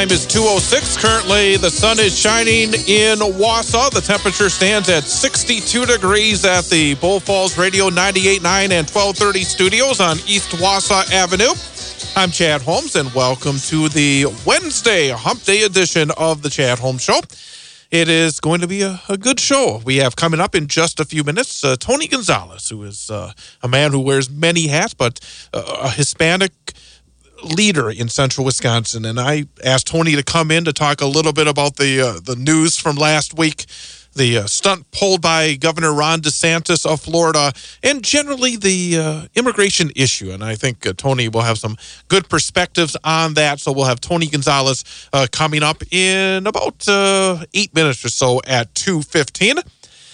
time is 2:06. Currently, the sun is shining in Wausau. The temperature stands at 62 degrees at the Bull Falls Radio 98.9 and 1230 studios on East Wausau Avenue. I'm Chad Holmes, and welcome to the Wednesday Hump Day edition of the Chad Holmes Show. It is going to be a good show. We have coming up in just a few minutes Tony Gonzalez, who is a man who wears many hats, but a Hispanic leader in central Wisconsin. And I asked Tony to come in to talk a little bit about the news from last week, the stunt pulled by Governor Ron DeSantis of Florida, and generally the immigration issue. And I think Tony will have some good perspectives on that. So we'll have Tony Gonzalez coming up in about 8 minutes or so at 2:15.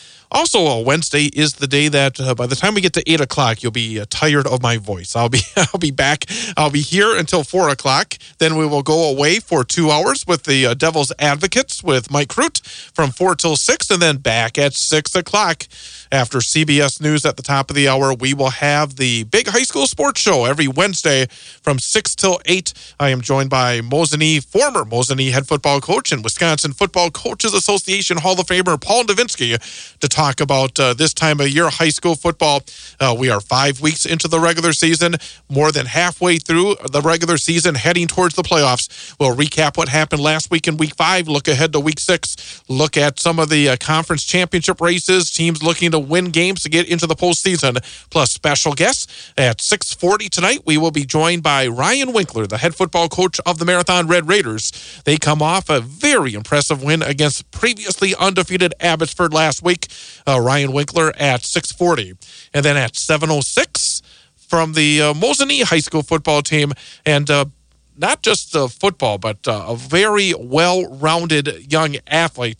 Also, Wednesday is the day that by the time we get to 8 o'clock, you'll be tired of my voice. I'll be back. I'll be here until 4 o'clock. Then we will go away for 2 hours with the Devil's Advocates with Mike Crute from 4 till 6, and then back at 6 o'clock. After CBS News at the top of the hour, we will have the Big High School Sports Show every Wednesday from 6 till 8. I am joined by former Mosinee head football coach and Wisconsin Football Coaches Association Hall of Famer Paul Nowinski to talk about this time of year high school football. We are 5 weeks into the regular season, more than halfway through the regular season, heading towards the playoffs. We'll recap what happened last week in week 5, look ahead to week 6, look at some of the conference championship races, teams looking to win games to get into the postseason, plus special guests. At 6:40 tonight, we will be joined by Ryan Winkler, the head football coach of the Marathon Red Raiders. They come off a very impressive win against previously undefeated Abbotsford last week. Ryan Winkler at 6:40. And then at 7:06 from the Mosinee High School football team, and not just football, but a very well-rounded young athlete,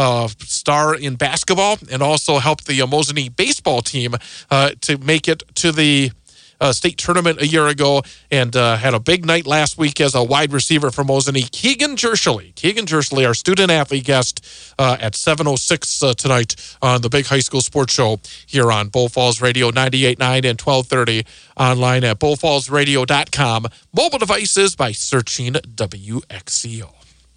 star in basketball, and also helped the Mosinee baseball team to make it to the state tournament a year ago, and had a big night last week as a wide receiver for Mosinee. Keegan Jersley, our student-athlete guest at 7:06 tonight on the Big High School Sports Show here on Bull Falls Radio 98.9 and 1230, online at bullfallsradio.com, mobile devices by searching WXCO.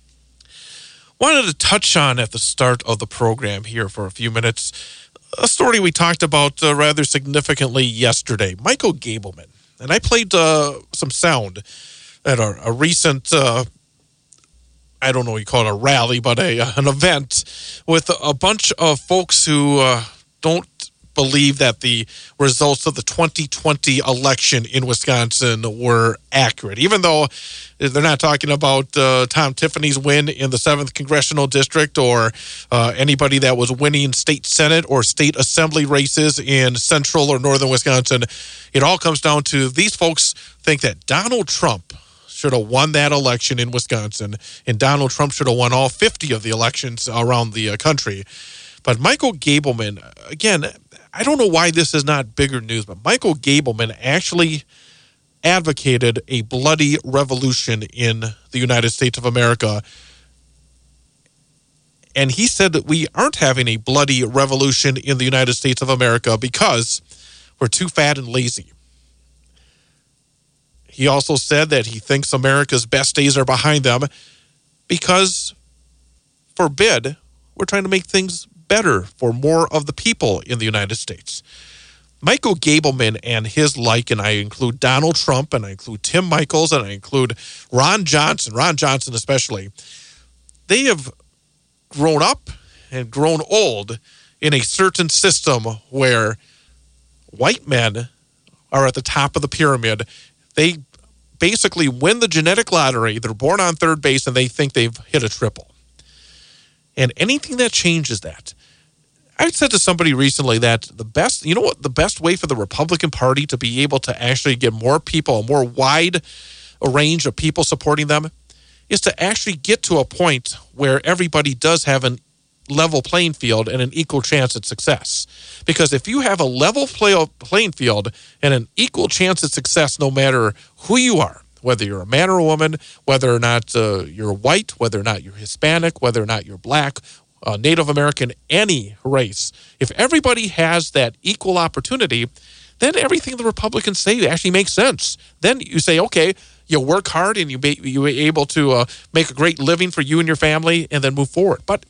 Wanted to touch on at the start of the program here for a few minutes a story we talked about rather significantly yesterday. Michael Gableman. And I played some sound at a recent, I don't know what you call it, a rally, but an event with a bunch of folks who don't believe that the results of the 2020 election in Wisconsin were accurate, even though they're not talking about Tom Tiffany's win in the 7th Congressional District or anybody that was winning state Senate or state assembly races in central or northern Wisconsin. It all comes down to these folks think that Donald Trump should have won that election in Wisconsin, and Donald Trump should have won all 50 of the elections around the country. But Michael Gableman, again, I don't know why this is not bigger news, but Michael Gableman actually advocated a bloody revolution in the United States of America. And he said that we aren't having a bloody revolution in the United States of America because we're too fat and lazy. He also said that he thinks America's best days are behind them because, forbid, we're trying to make things better for more of the people in the United States. Michael Gableman and his like, and I include Donald Trump, and I include Tim Michels, and I include Ron Johnson especially, they have grown up and grown old in a certain system where white men are at the top of the pyramid. They basically win the genetic lottery. They're born on third base, and they think they've hit a triple. And anything that changes that. I said to somebody recently that the best way for the Republican Party to be able to actually get more people, a more wide range of people supporting them, is to actually get to a point where everybody does have a level playing field and an equal chance at success. Because if you have a level playing field and an equal chance at success, no matter who you are, whether you're a man or a woman, whether or not you're white, whether or not you're Hispanic, whether or not you're black, Native American, any race, if everybody has that equal opportunity, then everything the Republicans say actually makes sense. Then you say, okay, you work hard and you were able to make a great living for you and your family and then move forward. But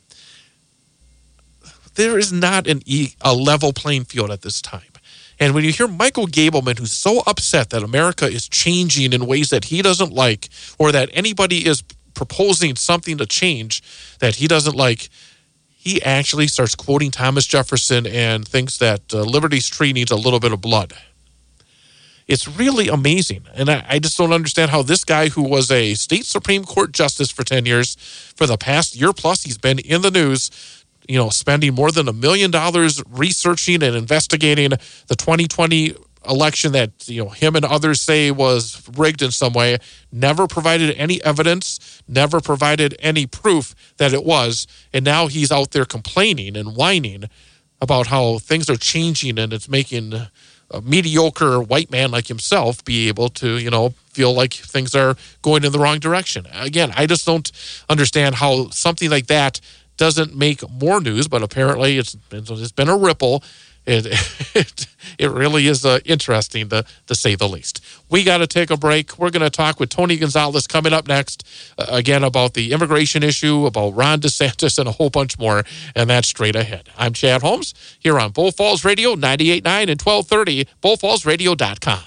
there is not a level playing field at this time. And when you hear Michael Gableman, who's so upset that America is changing in ways that he doesn't like, or that anybody is proposing something to change that he doesn't like, he actually starts quoting Thomas Jefferson and thinks that Liberty's tree needs a little bit of blood. It's really amazing. And I just don't understand how this guy, who was a state Supreme Court justice for 10 years, for the past year plus, he's been in the news, spending more than $1 million researching and investigating the 2020 election that, him and others say was rigged in some way, never provided any evidence, never provided any proof that it was. And now he's out there complaining and whining about how things are changing, and it's making a mediocre white man like himself be able to, feel like things are going in the wrong direction. Again, I just don't understand how something like that doesn't make more news, but apparently it's been a ripple. It really is interesting to say the least. We got to take a break. We're going to talk with Tony Gonzalez coming up next, again, about the immigration issue, about Ron DeSantis, and a whole bunch more, and that's straight ahead. I'm Chad Holmes here on Bull Falls Radio 98.9 and 1230, bullfallsradio.com.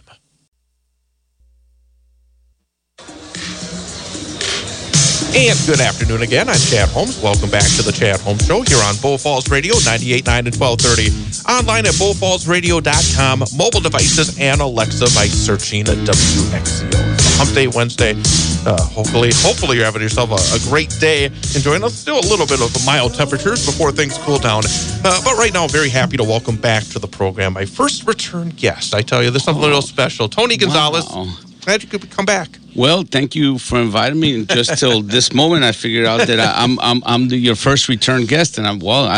And good afternoon again. I'm Chad Holmes. Welcome back to the Chad Holmes Show here on Bull Falls Radio 98.9 and 1230. Online at bullfallsradio.com, mobile devices, and Alexa by searching WXCO. It's Hump Day Wednesday. Hopefully you're having yourself a great day. Enjoying still a little bit of mild temperatures before things cool down. But right now, I'm very happy to welcome back to the program my first return guest. I tell you, this is something a little special. Tony Gonzalez. Wow. Glad you could come back. Well, thank you for inviting me. And just till this moment, I figured out that I'm your first return guest, and I'm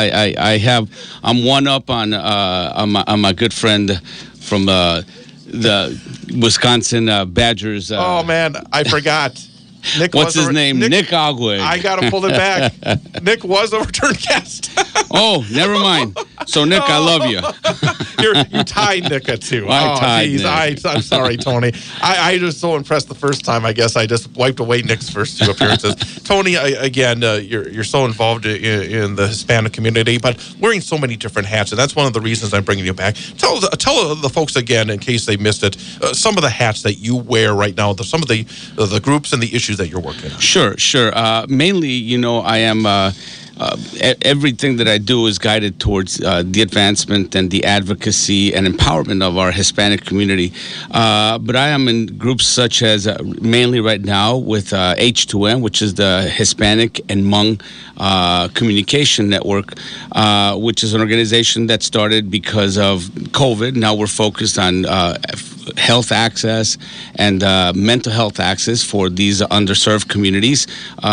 one up on my good friend from the Wisconsin Badgers. Oh man, I forgot. Nick, what's his name? Nick Agwe. I got to pull it back. Nick was a return guest. Oh, never mind. So, Nick, I love you. You tied Nick at 2. I tied Nick. I'm sorry, Tony. I was so impressed the first time. I guess I just wiped away Nick's first 2 appearances. Tony, again, you're so involved in the Hispanic community, but wearing so many different hats, and that's one of the reasons I'm bringing you back. Tell the folks again, in case they missed it, some of the hats that you wear right now, some of the groups and the issues that you're working on. Sure. Mainly, I am everything that I do is guided towards the advancement and the advocacy and empowerment of our Hispanic community. But I am in groups such as, mainly right now, with H2M, which is the Hispanic and Hmong Communication Network, which is an organization that started because of COVID. Now we're focused on health access and mental health access for these underserved communities.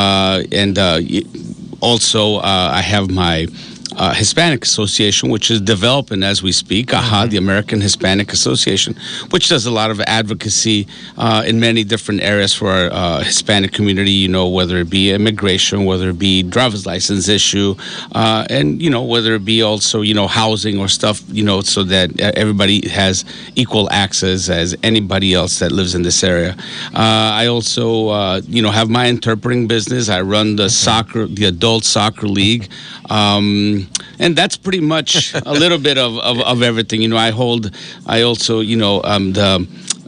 Also, I have my Hispanic Association, which is developing as we speak, the American Hispanic Association, which does a lot of advocacy in many different areas for our Hispanic community, whether it be immigration, whether it be driver's license issue, and, whether it be also, housing or stuff, so that everybody has equal access as anybody else that lives in this area. I also, have my interpreting business. I run the adult soccer league. And that's pretty much a little bit of everything. I also, the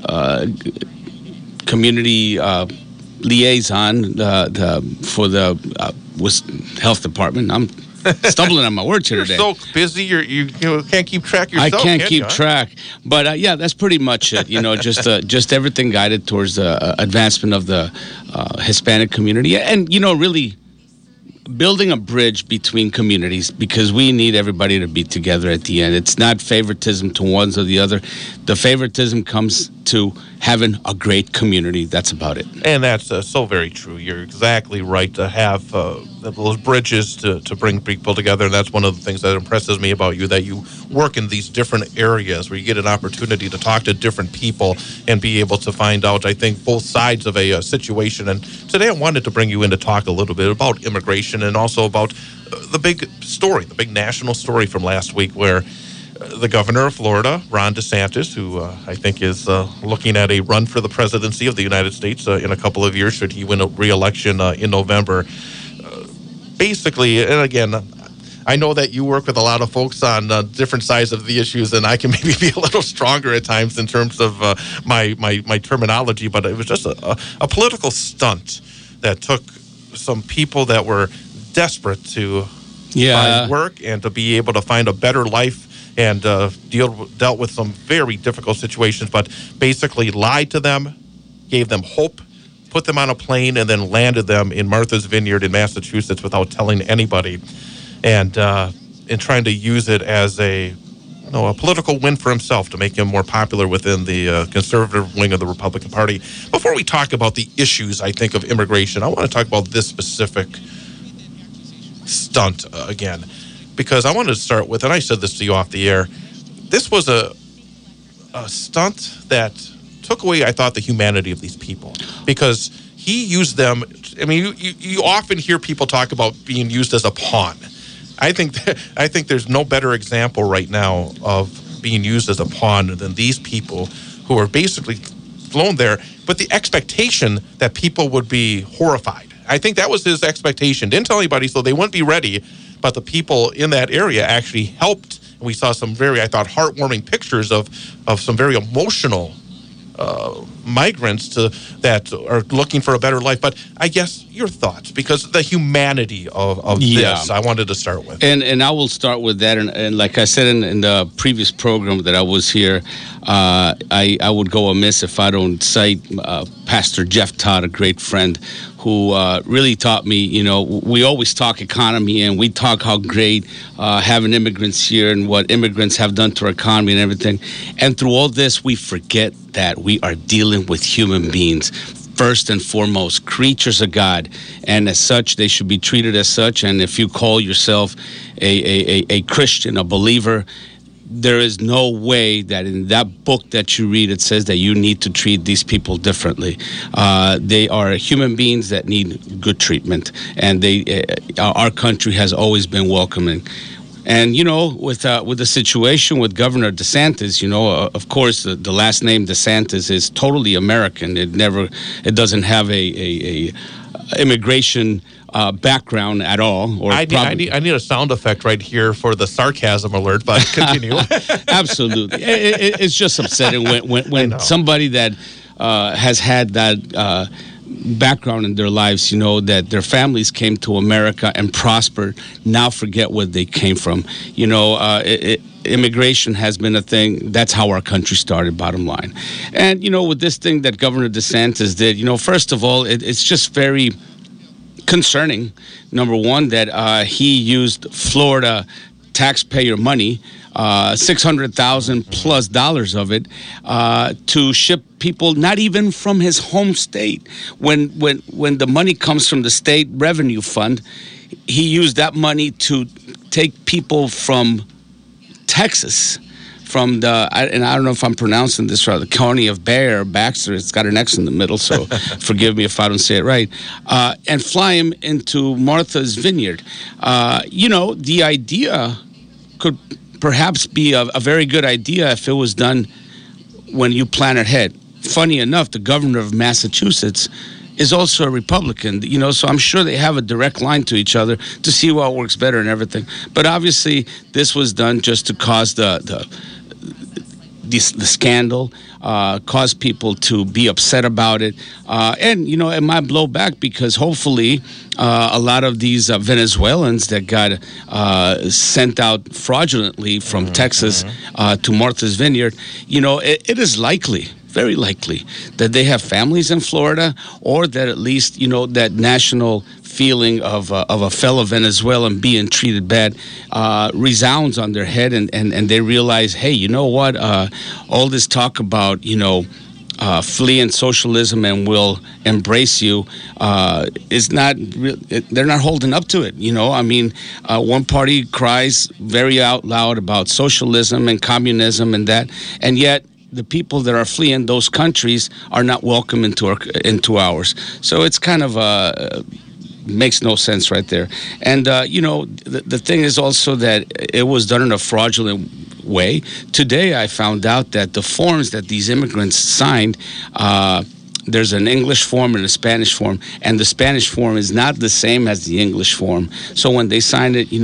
community liaison for the health department. I'm stumbling on my words here today. You're so busy, you can't keep track yourself. I can't keep track. But that's pretty much it. Just everything guided towards the advancement of the Hispanic community. And, really building a bridge between communities, because we need everybody to be together at the end. It's not favoritism to one or the other. The favoritism comes to having a great community. That's about it. And that's so very true. You're exactly right to have those bridges to bring people together. And that's one of the things that impresses me about you, that you work in these different areas where you get an opportunity to talk to different people and be able to find out, I think, both sides of a situation. And today I wanted to bring you in to talk a little bit about immigration and also about the big story, the big national story from last week, where the governor of Florida, Ron DeSantis, who I think is looking at a run for the presidency of the United States in a couple of years, should he win a re-election in November. Basically, and again, I know that you work with a lot of folks on different sides of the issues, and I can maybe be a little stronger at times in terms of my terminology, but it was just a political stunt that took some people that were desperate to find work and to be able to find a better life and dealt with some very difficult situations, but basically lied to them, gave them hope, put them on a plane, and then landed them in Martha's Vineyard in Massachusetts without telling anybody, and trying to use it as a political win for himself to make him more popular within the conservative wing of the Republican Party. Before we talk about the issues, I think, of immigration, I want to talk about this specific stunt again, because I wanted to start with, and I said this to you off the air, this was a stunt that took away, I thought, the humanity of these people, because he used them. I mean, you often hear people talk about being used as a pawn. I think there's no better example right now of being used as a pawn than these people who are basically flown there, but the expectation that people would be horrified. I think that was his expectation. Didn't tell anybody, so they wouldn't be ready, but the people in that area actually helped. And we saw some very, I thought, heartwarming pictures of some very emotional migrants that are looking for a better life. But I guess your thoughts, because the humanity of this, I wanted to start with. And I will start with that. And like I said in the previous program that I was here, I would go amiss if I don't cite Pastor Jeff Todd, a great friend, who really taught me, we always talk economy and we talk how great having immigrants here and what immigrants have done to our economy and everything. And through all this, we forget that we are dealing with human beings. First and foremost, creatures of God, and as such, they should be treated as such. And if you call yourself a Christian, a believer, there is no way that in that book that you read, it says that you need to treat these people differently. They are human beings that need good treatment, and our country has always been welcoming. And, with the situation with Governor DeSantis, of course, the last name DeSantis is totally American. It doesn't have a immigration background at all. Or I need a sound effect right here for the sarcasm alert, but continue. Absolutely. It's just upsetting when somebody that has had that background in their lives, that their families came to America and prospered, now forget where they came from. Immigration has been a thing. That's how our country started, bottom line. And, with this thing that Governor DeSantis did, first of all, it's just very concerning, number one, that he used Florida taxpayer money, $600,000 plus of it, to ship people not even from his home state. When the money comes from the state revenue fund, he used that money to take people from Texas, from and I don't know if I'm pronouncing this right, the county of Baxter. It's got an X in the middle, so forgive me if I don't say it right. And fly him into Martha's Vineyard. The idea could perhaps be a very good idea if it was done when you plan ahead. Funny enough, the governor of Massachusetts is also a Republican, so I'm sure they have a direct line to each other to see what works better and everything. But obviously, this was done just to cause the scandal, cause people to be upset about it. And, it might blow back because hopefully a lot of these Venezuelans that got sent out fraudulently from Texas to Martha's Vineyard, it is likely, very likely, that they have families in Florida, or that at least, that national feeling of a fellow Venezuelan being treated bad resounds on their head, and they realize, hey, you know what? All this talk about, fleeing socialism and will embrace you is not they're not holding up to it. One party cries very out loud about socialism and communism and that, and yet the people that are fleeing those countries are not welcome into ours. So it's kind of makes no sense right there. And the thing is also that it was done in a fraudulent way. Today, I found out that the forms that these immigrants signed, there's an English form and a Spanish form, and the Spanish form is not the same as the English form. So when they signed it,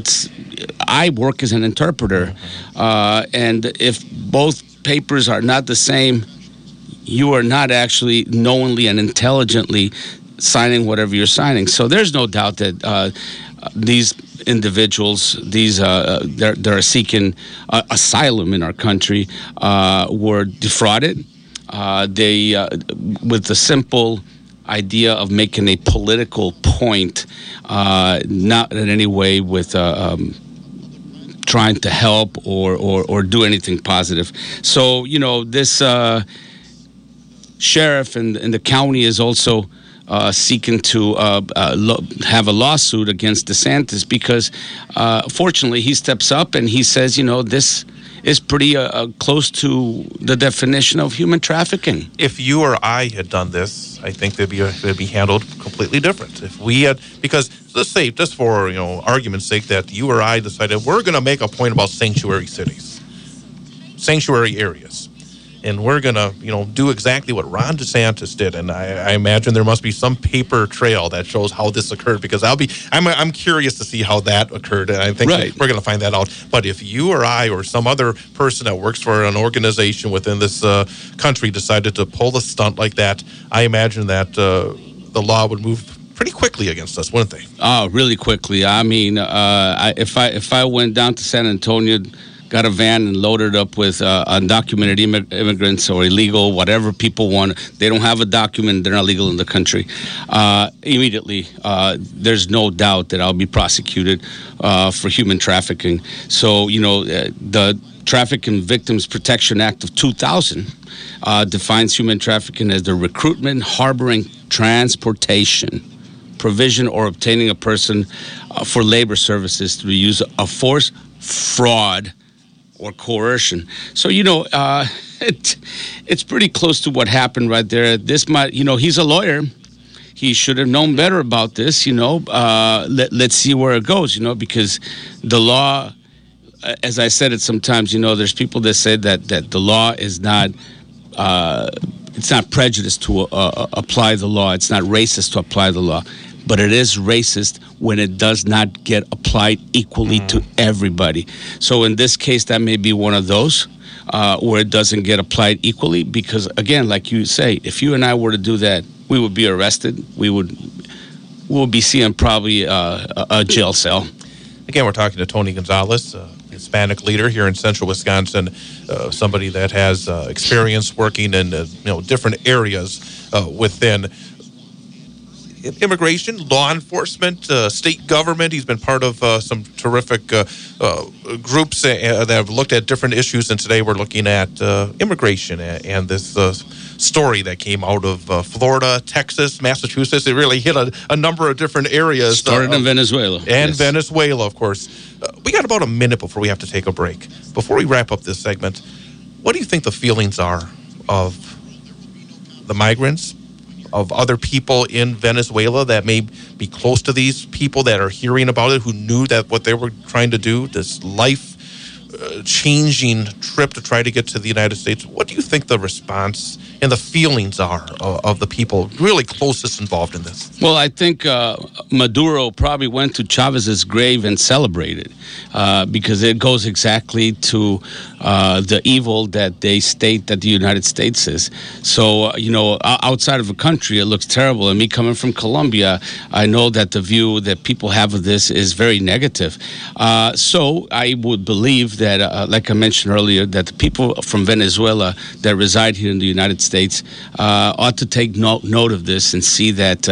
I work as an interpreter, and if both papers are not the same, you are not actually knowingly and intelligently signing whatever you're signing. So there's no doubt that these individuals, they're seeking asylum in our country, were defrauded. They, with the simple idea of making a political point, not in any way with trying to help or do anything positive. So, this sheriff and the county is also seeking to have a lawsuit against DeSantis because, fortunately, he steps up and he says, this is pretty close to the definition of human trafficking. If you or I had done this, I think they'd be handled completely different. If we had, because let's say, just for argument's sake, that you or I decided we're going to make a point about sanctuary cities, sanctuary areas, and we're going to do exactly what Ron DeSantis did. And I imagine there must be some paper trail that shows how this occurred, because I'm curious to see how that occurred, and I think we're going to find that out. But if you or I or some other person that works for an organization within this country decided to pull a stunt like that, I imagine that the law would move pretty quickly against us, wouldn't they? Oh, really quickly. I mean, if I went down to San Antonio, got a van and loaded up with undocumented immigrants or illegal, whatever people want. They don't have a document. They're not legal in the country. Immediately, there's no doubt that I'll be prosecuted for human trafficking. So, the Trafficking Victims Protection Act of 2000 defines human trafficking as the recruitment, harboring, transportation, provision, or obtaining a person for labor services through the use of force, fraud, or coercion. So, it's pretty close to what happened right there. This might, he's a lawyer. He should have known better about this, let's see where it goes, because the law, as I said it sometimes, there's people that say that the law is not, it's not prejudiced to apply the law. It's not racist to apply the law. But it is racist when it does not get applied equally to everybody. So in this case, that may be one of those where it doesn't get applied equally, because, again, like you say, if you and I were to do that, we would be arrested. We'll be seeing probably a jail cell. Again, we're talking to Tony Gonzalez, Hispanic leader here in central Wisconsin, somebody that has experience working in different areas within immigration, law enforcement, state government. He's been part of some terrific groups that have looked at different issues, and today we're looking at immigration and this story that came out of Florida, Texas, Massachusetts. It really hit a number of different areas. Started in Venezuela. And Venezuela, of course. We got about a minute before we have to take a break. Before we wrap up this segment, what do you think the feelings are of the migrants, of other people in Venezuela that may be close to these people that are hearing about it, who knew that what they were trying to do, this life-changing trip to try to get to the United States? What do you think the response and the feelings are of the people really closest involved in this? Well, I think Maduro probably went to Chavez's grave and celebrated because it goes exactly to the evil that they state that the United States is. So, outside of a country, it looks terrible. And me coming from Colombia, I know that the view that people have of this is very negative. So I would believe that, like I mentioned earlier, that the people from Venezuela that reside here in the United States ought to take note of this and see that,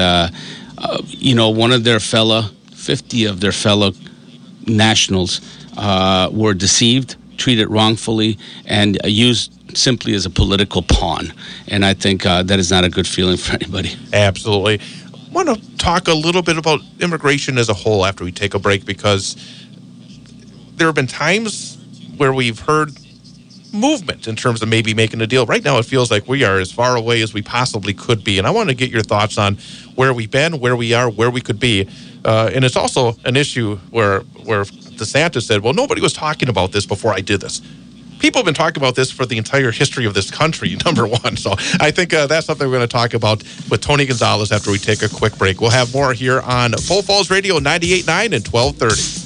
50 of their fellow nationals were deceived, treated wrongfully, and used simply as a political pawn. And I think that is not a good feeling for anybody. Absolutely. I want to talk a little bit about immigration as a whole after we take a break, because there have been times where we've heard movement in terms of maybe making a deal. Right now, it feels like we are as far away as we possibly could be. And I want to get your thoughts on where we've been, where we are, where we could be. And it's also an issue where DeSantis said, well, nobody was talking about this before I did this. People have been talking about this for the entire history of this country, number one. So I think that's something we're going to talk about with Tony Gonzalez after we take a quick break. We'll have more here on Bull Falls Radio 98.9 and 1230.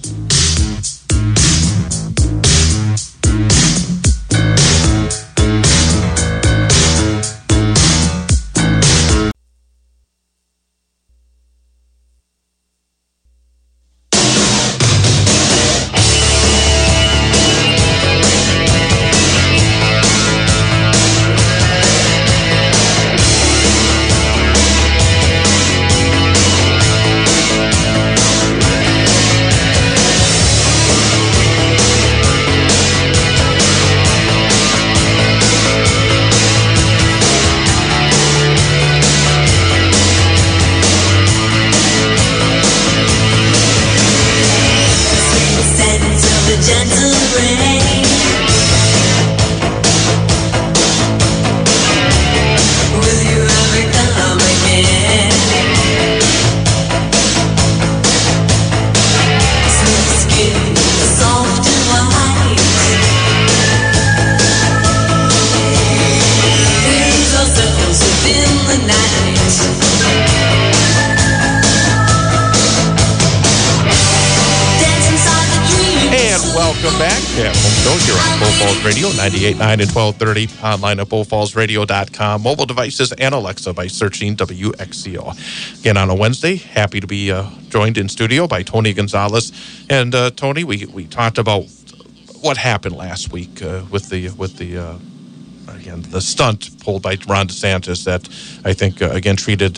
Welcome back. Yeah, home show here on Bull Falls Radio, 98.9 and 1230. Online at bullfallsradio.com. Mobile devices and Alexa by searching WXCO. Again, on a Wednesday, happy to be joined in studio by Tony Gonzalez. And Tony, we talked about what happened last week with the stunt pulled by Ron DeSantis that I think, again, treated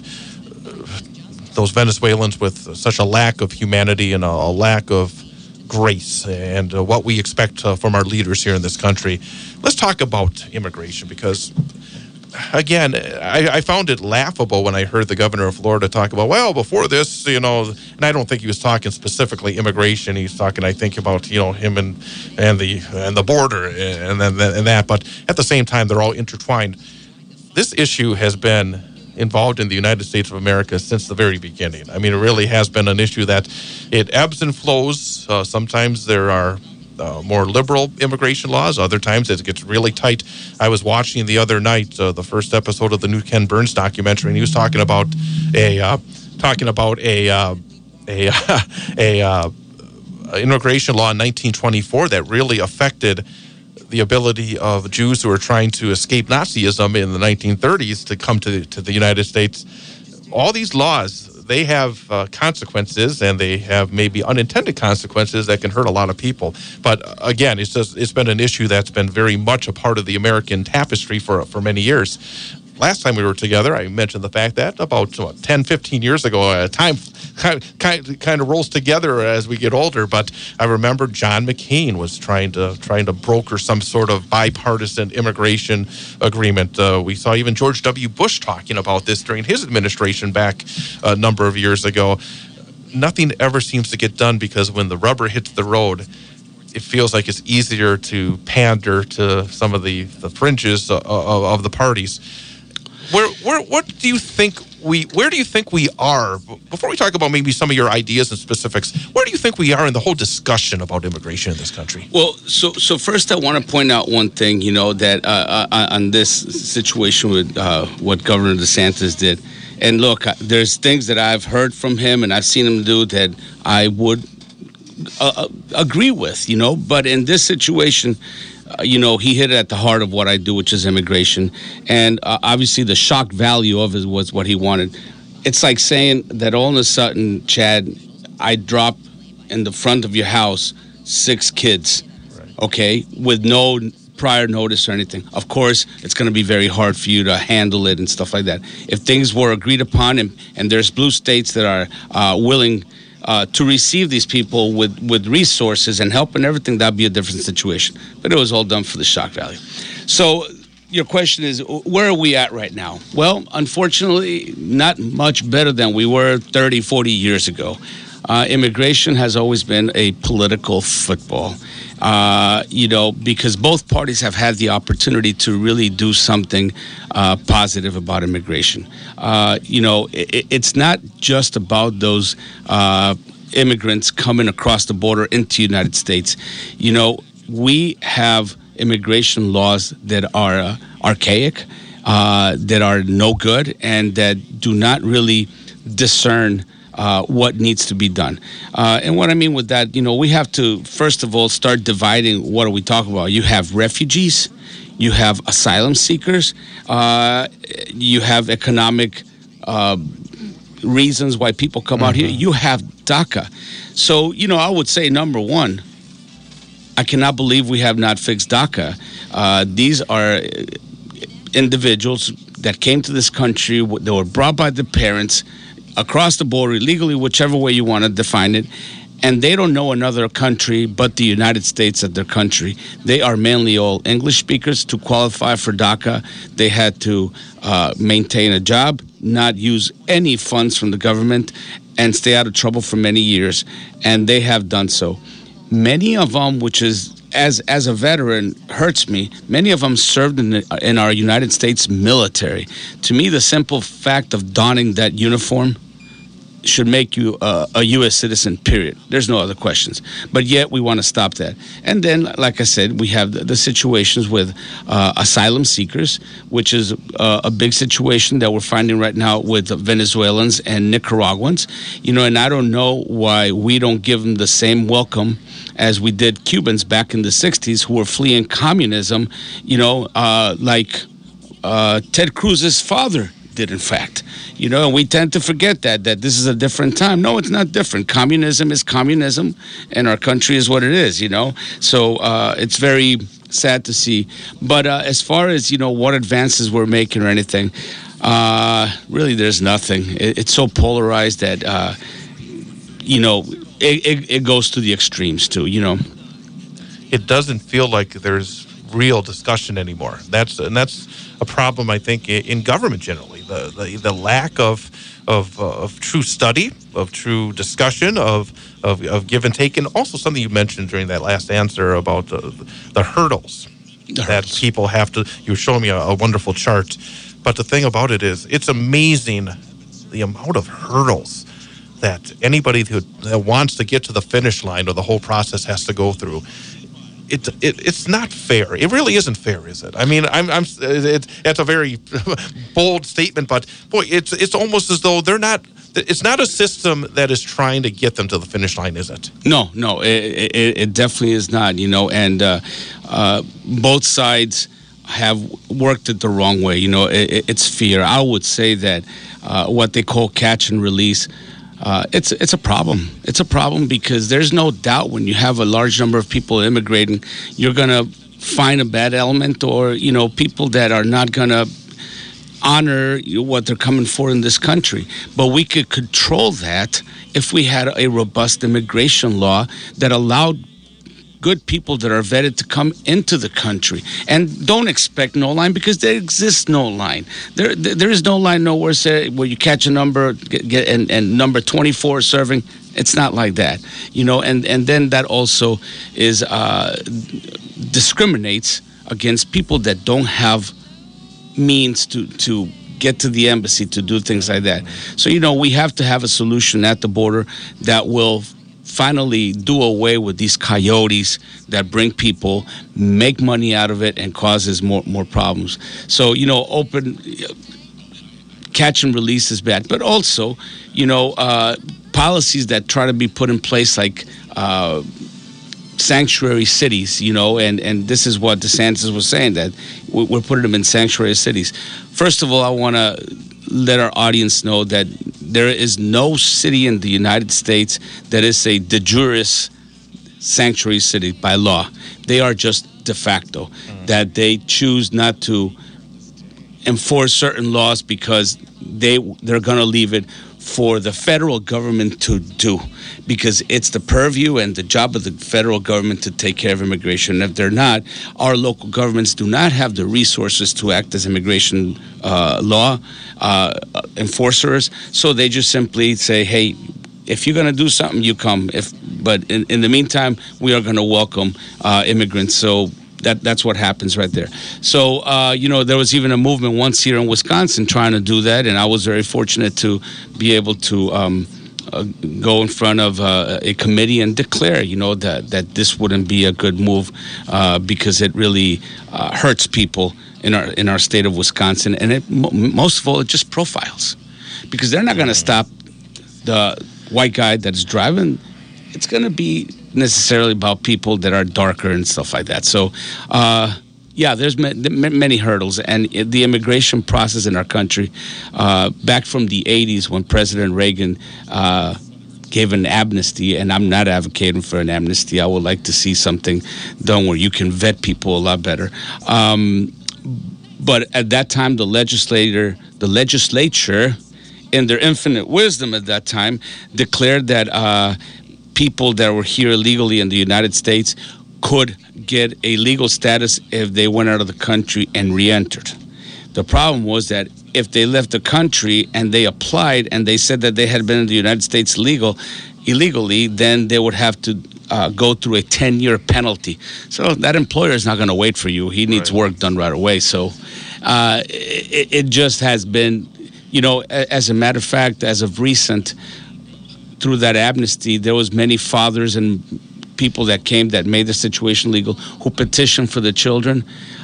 those Venezuelans with such a lack of humanity and a lack of grace and what we expect from our leaders here in this country. Let's talk about immigration because, again, I found it laughable when I heard the governor of Florida talk about, well, before this, and I don't think he was talking specifically immigration. He's talking, I think, about, him and the border and that. But at the same time, they're all intertwined. This issue has been involved in the United States of America since the very beginning. I mean, it really has been an issue that it ebbs and flows. Sometimes there are more liberal immigration laws. Other times it gets really tight. I was watching the other night the first episode of the new Ken Burns documentary, and he was talking about a immigration law in 1924 that really affected the ability of Jews who were trying to escape Nazism in the 1930s to come to the United States. All these laws, they have consequences, and they have maybe unintended consequences that can hurt a lot of people. But again, it's been an issue that's been very much a part of the American tapestry for many years. Last time we were together, I mentioned the fact that about 10, 15 years ago, time kind of rolls together as we get older. But I remember John McCain was trying to broker some sort of bipartisan immigration agreement. We saw even George W. Bush talking about this during his administration back a number of years ago. Nothing ever seems to get done because when the rubber hits the road, it feels like it's easier to pander to some of the fringes of the parties. What do you think where do you think we are? Before we talk about maybe some of your ideas and specifics, where do you think we are in the whole discussion about immigration in this country? Well, so first I want to point out one thing, that on this situation with what Governor DeSantis did. And look, there's things that I've heard from him and I've seen him do that I would agree with, but in this situation, he hit it at the heart of what I do, which is immigration. And obviously the shock value of it was what he wanted. It's like saying that all of a sudden, Chad, I drop in the front of your house 6 kids, okay, with no prior notice or anything. Of course, it's going to be very hard for you to handle it and stuff like that. If things were agreed upon and there's blue states that are willing to receive these people with resources and help and everything, that'd be a different situation. But it was all done for the shock value. So your question is, where are we at right now? Well, unfortunately, not much better than we were 30, 40 years ago. Immigration has always been a political football, because both parties have had the opportunity to really do something positive about immigration. It's not just about those immigrants coming across the border into the United States. We have immigration laws that are archaic, that are no good, and that do not really discern what needs to be done. And what I mean with that, we have to, first of all, start dividing what are we talking about. You have refugees, you have asylum seekers, you have economic reasons why people come out here. You have DACA. So, I would say, number one, I cannot believe we have not fixed DACA. These are individuals that came to this country, they were brought by the parents across the border illegally, whichever way you want to define it, and they don't know another country but the United States as their country. They are mainly all English speakers. To qualify for DACA, they had to maintain a job, not use any funds from the government, and stay out of trouble for many years, and they have done so. Many of them, which is, as a veteran, hurts me, many of them served in our United States military. To me, the simple fact of donning that uniform should make you a U.S. citizen, period. There's no other questions. But yet, we want to stop that. And then, like I said, we have the situations with asylum seekers, which is a big situation that we're finding right now with Venezuelans and Nicaraguans. And I don't know why we don't give them the same welcome as we did Cubans back in the 60s who were fleeing communism, like Ted Cruz's father did, in fact. And we tend to forget that this is a different time. No, it's not different. Communism is communism, and our country is what it is, So it's very sad to see. But as far as, what advances we're making or anything, really there's nothing. It's so polarized that, it goes to the extremes, too, It doesn't feel like there's real discussion anymore. That's a problem, I think, in government generally. The lack of true study, of true discussion, of give and take, and also something you mentioned during that last answer about the hurdles that people have to. You were showing me a wonderful chart, but the thing about it is, it's amazing the amount of hurdles that anybody that wants to get to the finish line or the whole process has to go through. It's not fair. It really isn't fair, is it? I mean, that's a very bold statement, but boy, it's almost as though they're not. It's not a system that is trying to get them to the finish line, is it? No, it definitely is not. And both sides have worked it the wrong way. It's fear. I would say that what they call catch and release. It's a problem. It's a problem because there's no doubt when you have a large number of people immigrating, you're going to find a bad element or, people that are not going to honor what they're coming for in this country. But we could control that if we had a robust immigration law that allowed good people that are vetted to come into the country. And don't expect no line because there exists no line. There is no line nowhere where you catch a number and number 24 serving. It's not like that, and then that also is discriminates against people that don't have means to get to the embassy to do things like that. So, we have to have a solution at the border that will finally do away with these coyotes that bring people, make money out of it, and causes more problems. So, open catch and release is bad. But also, policies that try to be put in place like sanctuary cities, and this is what DeSantis was saying, that we're putting them in sanctuary cities. First of all, I want to let our audience know that there is no city in the United States that is a de jure sanctuary city by law. They are just de facto, that they choose not to enforce certain laws because they're going to leave it for the federal government to do, because it's the purview and the job of the federal government to take care of immigration. And if they're not, our local governments do not have the resources to act as immigration law enforcers. So they just simply say, hey, if you're going to do something, you come. But in the meantime, we are going to welcome immigrants. So that's what happens right there. So, there was even a movement once here in Wisconsin trying to do that, and I was very fortunate to be able to go in front of a committee and declare, that this wouldn't be a good move because it really hurts people in our state of Wisconsin, and most of all, it just profiles, because they're not going to stop the white guy that's driving. It's going to be necessarily about people that are darker and stuff like that. So, there's many hurdles, and the immigration process in our country, back from the 80s when President Reagan gave an amnesty, and I'm not advocating for an amnesty. I would like to see something done where you can vet people a lot better. But at that time, the legislature, in their infinite wisdom at that time, declared that people that were here illegally in the United States could get a legal status if they went out of the country and re-entered. The problem was that if they left the country and they applied and they said that they had been in the United States illegally, then they would have to go through a 10-year penalty. So that employer is not going to wait for you. He needs work done right away. So it just has been, as a matter of fact, as of recent, through that amnesty, there was many fathers and people that came that made the situation legal who petitioned for the children.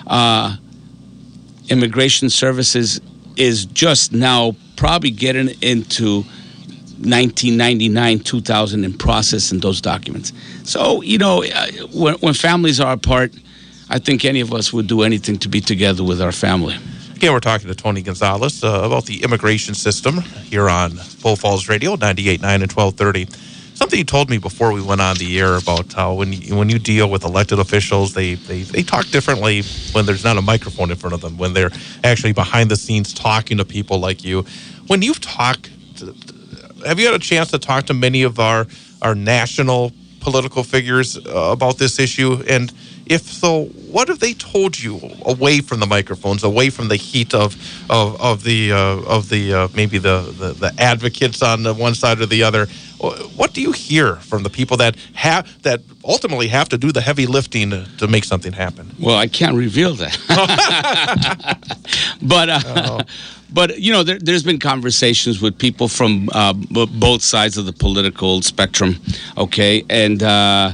Immigration Services is just now probably getting into 1999, 2000 in processing those documents. So, when families are apart, I think any of us would do anything to be together with our family. Again, we're talking to Tony Gonzalez about the immigration system here on Bull Falls Radio, 98.9 and 1230. Something you told me before we went on the air about how when you deal with elected officials, they talk differently when there's not a microphone in front of them, when they're actually behind the scenes talking to people like you. When you've talked, have you had a chance to talk to many of our national political figures about this issue? And if so, what have they told you away from the microphones, away from the heat of the maybe the advocates on the one side or the other? What do you hear from the people that ultimately have to do the heavy lifting to make something happen? Well, I can't reveal that, but there's been conversations with people from both sides of the political spectrum. Okay, and I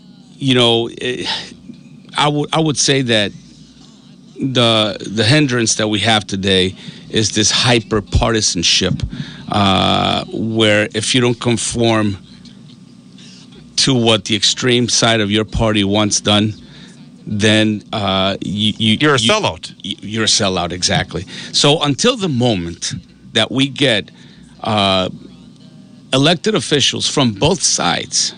would say that the hindrance that we have today is this hyper partisanship, where if you don't conform to what the extreme side of your party wants done, then you're a sellout. You're a sellout, exactly. So until the moment that we get elected officials from both sides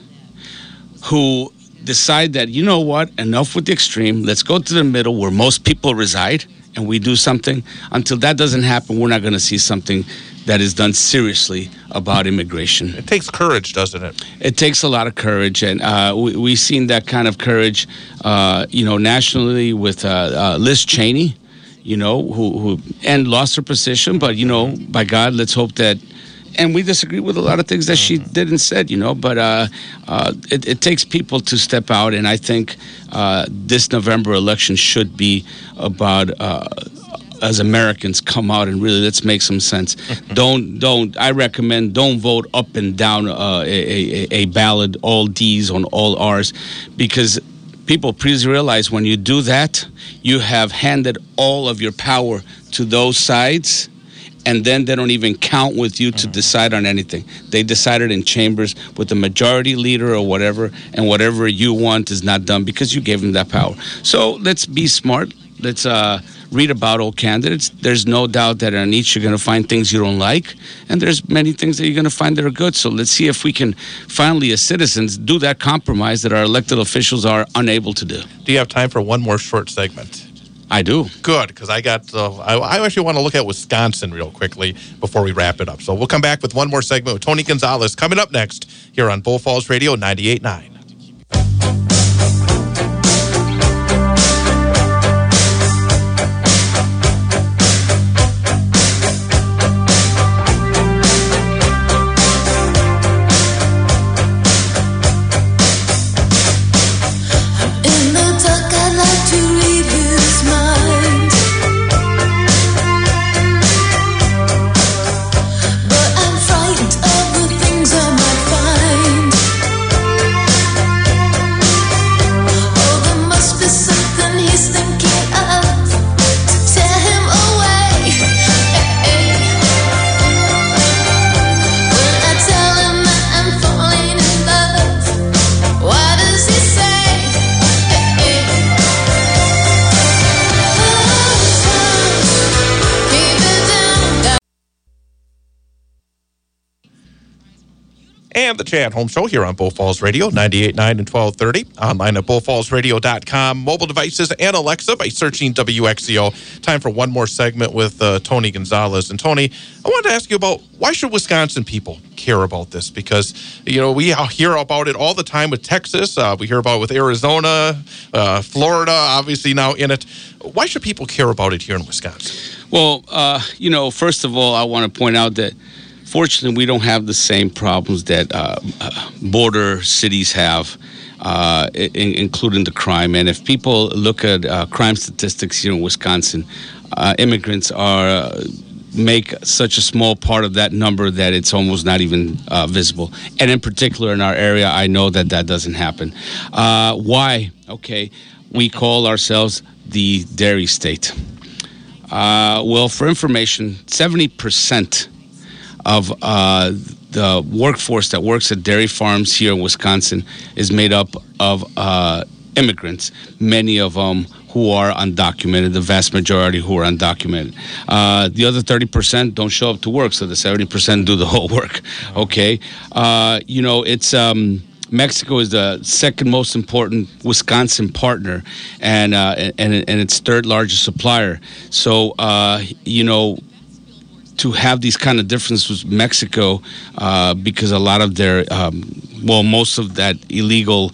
who decide that, enough with the extreme, let's go to the middle where most people reside, and we do something. Until that doesn't happen, we're not going to see something that is done seriously about immigration. It takes courage, doesn't it? It takes a lot of courage, and we've seen that kind of courage, nationally with Liz Cheney, who and lost her position, but by God, let's hope that. And we disagree with a lot of things that she did and said, but it takes people to step out. And I think this November election should be about, as Americans, come out and really let's make some sense. I recommend don't vote up and down a ballot, all D's on all R's, because people, please realize when you do that, you have handed all of your power to those sides. And then they don't even count with you to decide on anything. They decided in chambers with the majority leader or whatever, and whatever you want is not done because you gave them that power. So let's be smart. Let's read about all candidates. There's no doubt that on each you're going to find things you don't like, and there's many things that you're going to find that are good. So let's see if we can finally, as citizens, do that compromise that our elected officials are unable to do. Do you have time for one more short segment? I do. Good, because I actually want to look at Wisconsin real quickly before we wrap it up. So we'll come back with one more segment with Tony Gonzalez coming up next here on Bull Falls Radio 98.9. Things and the Chad Holmes Show here on Bull Falls Radio, 98.9 and 1230. Online at bullfallsradio.com. Mobile devices and Alexa by searching WXCO. Time for one more segment with Tony Gonzalez. And Tony, I wanted to ask you about why should Wisconsin people care about this? Because, we hear about it all the time with Texas. We hear about it with Arizona, Florida, obviously now in it. Why should people care about it here in Wisconsin? Well, first of all, I want to point out that fortunately, we don't have the same problems that border cities have, including the crime. And if people look at crime statistics here in Wisconsin, immigrants make such a small part of that number that it's almost not even visible. And in particular, in our area, I know that doesn't happen. Why? Okay, we call ourselves the dairy state. Well, for information, 70% of the workforce that works at dairy farms here in Wisconsin is made up of immigrants, many of them who are undocumented, the vast majority who are undocumented. The other 30% don't show up to work, so the 70% do the whole work, okay? It's... Mexico is the second most important Wisconsin partner and its third largest supplier. So, to have these kind of differences with Mexico, because a lot of their, most of that illegal,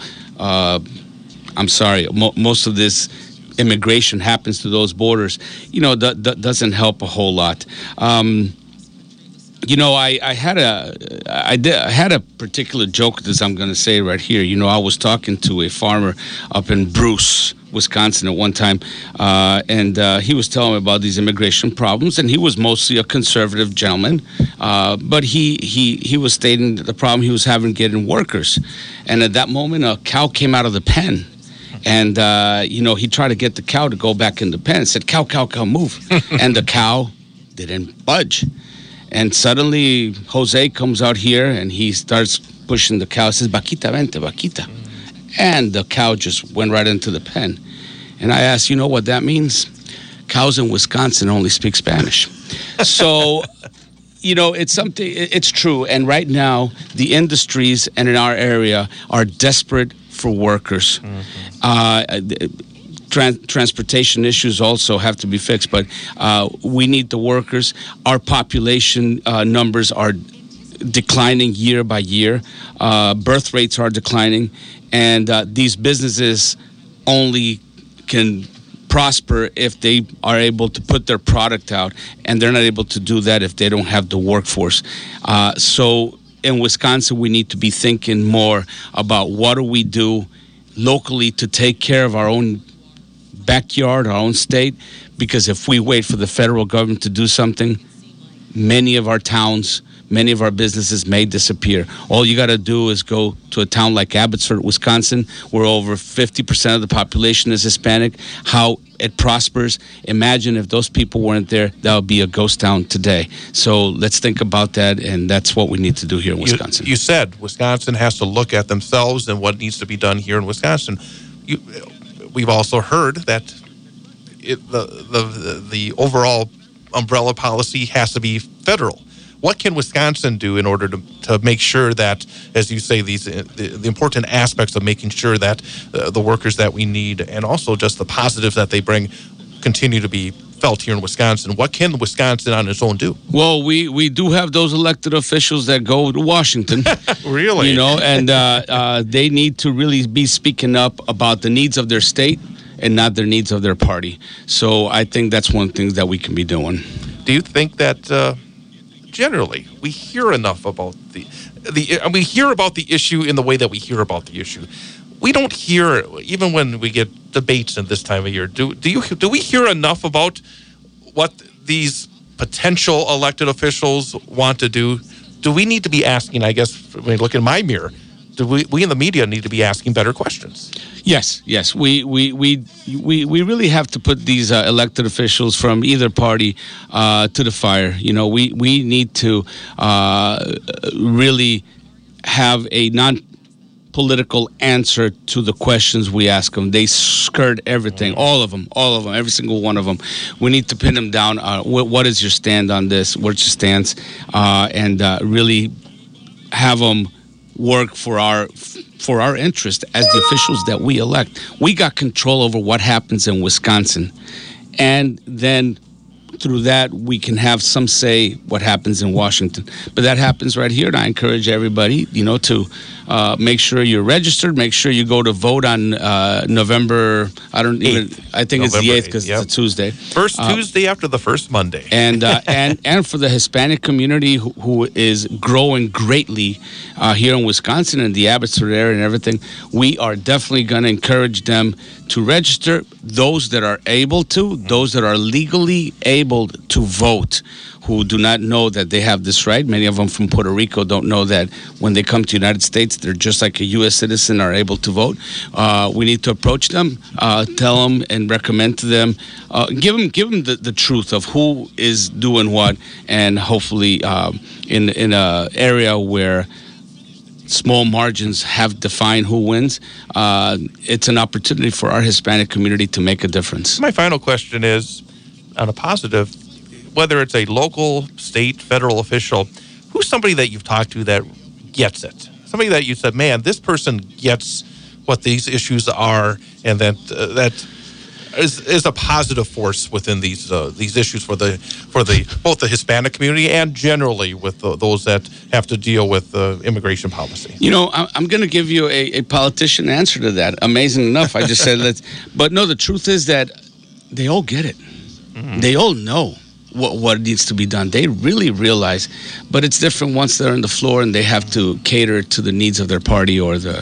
most of this immigration happens to those borders, that doesn't help a whole lot. I had a particular joke that I'm going to say right here. I was talking to a farmer up in Bruce, Wisconsin at one time, and he was telling me about these immigration problems, and he was mostly a conservative gentleman, but he was stating that the problem he was having getting workers. And at that moment, a cow came out of the pen. And, he tried to get the cow to go back in the pen and said, cow, move. And the cow didn't budge. And suddenly, Jose comes out here, and he starts pushing the cow. Says, Vaquita, vente, Vaquita. And the cow just went right into the pen. And I asked, what that means? Cows in Wisconsin only speak Spanish. So, it's something, it's true. And right now, the industries and in our area are desperate for workers. Transportation issues also have to be fixed, but we need the workers. Our population numbers are declining year by year. Birth rates are declining, and these businesses only can prosper if they are able to put their product out, and they're not able to do that if they don't have the workforce. So in Wisconsin, we need to be thinking more about what do we do locally to take care of our own backyard, our own state, because if we wait for the federal government to do something, many of our towns, many of our businesses may disappear. All you got to do is go to a town like Abbotsford, Wisconsin, where over 50% of the population is Hispanic, how it prospers. Imagine if those people weren't there, that would be a ghost town today. So let's think about that, and that's what we need to do here in Wisconsin. You said Wisconsin has to look at themselves and what needs to be done here in Wisconsin. We've also heard that the overall umbrella policy has to be federal. What can Wisconsin do in order to make sure that, as you say, the important aspects of making sure that the workers that we need and also just the positives that they bring continue to be felt here in Wisconsin? What can Wisconsin on its own do? Well, we do have those elected officials that go to Washington. Really? And they need to really be speaking up about the needs of their state and not their needs of their party. So I think that's one thing that we can be doing. Do you think that generally we hear enough about we hear about the issue in the way that we hear about the issue? We don't hear, even when we get debates in this time of year, do we hear enough about what these potential elected officials want to do? Do we need to be asking, I guess, when I look in my mirror, do we in the media need to be asking better questions? Yes. We really have to put these elected officials from either party to the fire. We need to really have a non-political answer to the questions we ask them. They skirt everything, all of them, every single one of them. We need to pin them down. What is your stand on this? What's your stance? And really have them work for our interest as the officials that we elect. We got control over what happens in Wisconsin, and then through that we can have some say what happens in Washington. But that happens right here, and I encourage everybody, to make sure you're registered. Make sure you go to vote on November. I think it's the 8th because it's a Tuesday. First Tuesday after the first Monday. And for the Hispanic community who is growing greatly here in Wisconsin and the Abbotsford area and everything, we are definitely going to encourage them to register. Those that are able to, those that are legally able to vote, who do not know that they have this right. Many of them from Puerto Rico don't know that when they come to the United States, they're just like a U.S. citizen, are able to vote. We need to approach them, tell them and recommend to them, give them the truth of who is doing what, and hopefully in an area where small margins have defined who wins, it's an opportunity for our Hispanic community to make a difference. My final question is, on a positive, whether it's a local, state, federal official, who's somebody that you've talked to that gets it? Somebody that you said, man, this person gets what these issues are, and that is a positive force within these issues for both the Hispanic community and generally with those that have to deal with immigration policy. I'm going to give you a politician answer to that. Amazing enough, I just said but no, the truth is that they all get it. They all know what needs to be done. They really realize, but it's different once they're on the floor and they have to cater to the needs of their party or the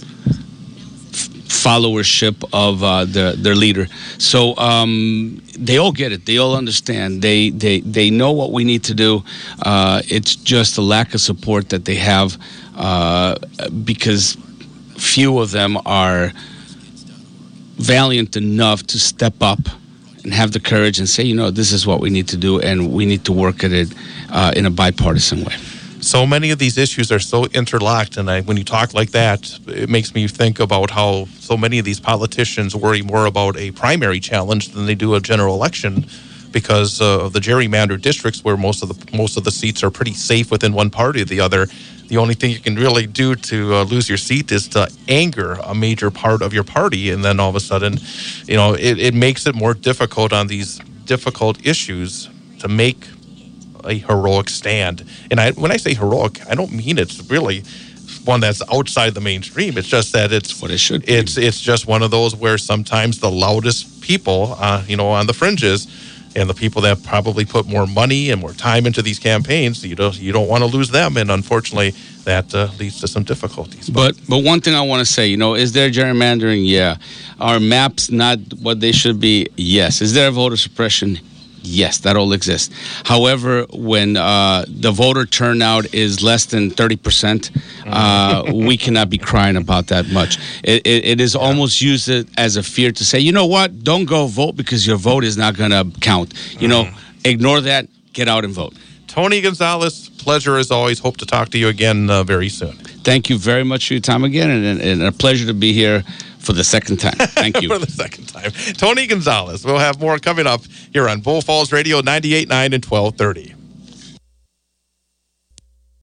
followership of their leader. So they all get it. They all understand. They know what we need to do. It's just a lack of support that they have because few of them are valiant enough to step up and have the courage and say, this is what we need to do, and we need to work at it in a bipartisan way. So many of these issues are so interlocked, and when you talk like that, it makes me think about how so many of these politicians worry more about a primary challenge than they do a general election, because of the gerrymandered districts where most of the seats are pretty safe within one party or the other. The only thing you can really do to lose your seat is to anger a major part of your party, and then all of a sudden, it makes it more difficult on these difficult issues to make a heroic stand. And when I say heroic, I don't mean it's really one that's outside the mainstream. It's just that it's what it should be. It's just one of those where sometimes the loudest people, on the fringes, and the people that probably put more money and more time into these campaigns, you don't want to lose them, and unfortunately, that leads to some difficulties. But one thing I want to say, is there gerrymandering? Yeah. Are maps not what they should be? Yes. Is there voter suppression? Yes, that all exists. However, when the voter turnout is less than 30%, we cannot be crying about that much. It is almost used as a fear to say, you know what, don't go vote because your vote is not going to count. Ignore that, get out and vote. Tony Gonzalez, pleasure as always. Hope to talk to you again very soon. Thank you very much for your time again, and a pleasure to be here for the second time. Thank you. For the second time. Tony Gonzalez. We'll have more coming up here on Bull Falls Radio 98.9 and 1230.